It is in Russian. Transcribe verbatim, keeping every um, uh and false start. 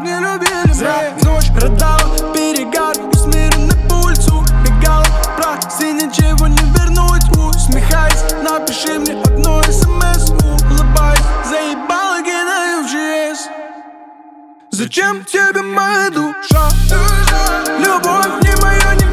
не любили. Зря ночь рыдала, перегар, усмиренный пульс убегал. Прости, ничего не вернуть, усмехайся. Напиши мне одно смс, улыбайся. Заебала, кидаю в джи эс. Зачем тебе моя душа? Любовь не моя, не